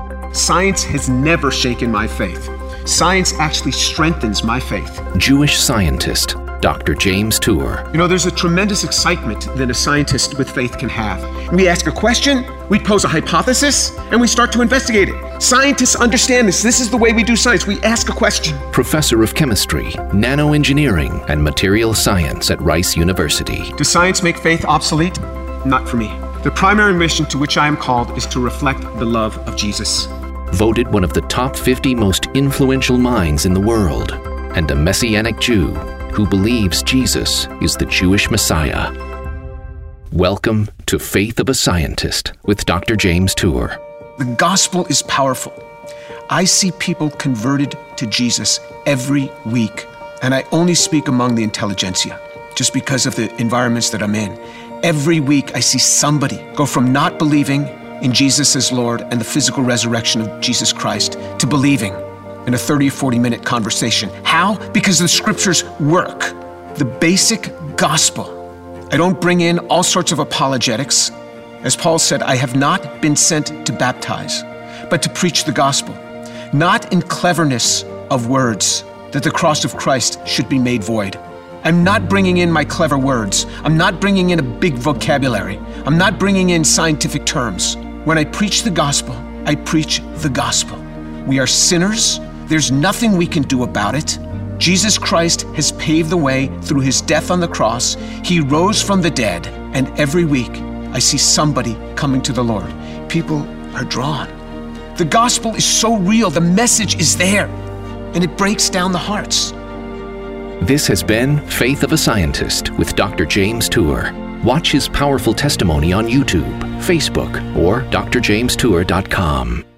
Science has never shaken my faith. Science actually strengthens my faith. Jewish scientist, Dr. James Tour. You know, there's a tremendous excitement that a scientist with faith can have. We ask a question, we pose a hypothesis, and we start to investigate it. Scientists understand this. This is the way we do science. We ask a question. Professor of Chemistry, Nanoengineering, and Material Science at Rice University. Does science make faith obsolete? Not for me. The primary mission to which I am called is to reflect the love of Jesus. Voted one of the top 50 most influential minds in the world, and a Messianic Jew who believes Jesus is the Jewish Messiah. Welcome to Faith of a Scientist with Dr. James Tour. The gospel is powerful. I see people converted to Jesus every week, and I only speak among the intelligentsia, just because of the environments that I'm in. Every week I see somebody go from not believing in Jesus as Lord and the physical resurrection of Jesus Christ to believing in a 30 or 40-minute conversation. How? Because the scriptures work. The basic gospel. I don't bring in all sorts of apologetics. As Paul said, I have not been sent to baptize, but to preach the gospel. Not in cleverness of words that the cross of Christ should be made void. I'm not bringing in my clever words. I'm not bringing in a big vocabulary. I'm not bringing in scientific terms. When I preach the gospel, I preach the gospel. We are sinners. There's nothing we can do about it. Jesus Christ has paved the way through his death on the cross. He rose from the dead, and every week I see somebody coming to the Lord. People are drawn. The gospel is so real. The message is there, and it breaks down the hearts. This has been Faith of a Scientist with Dr. James Tour. Watch his powerful testimony on YouTube, Facebook, or drjamestour.com.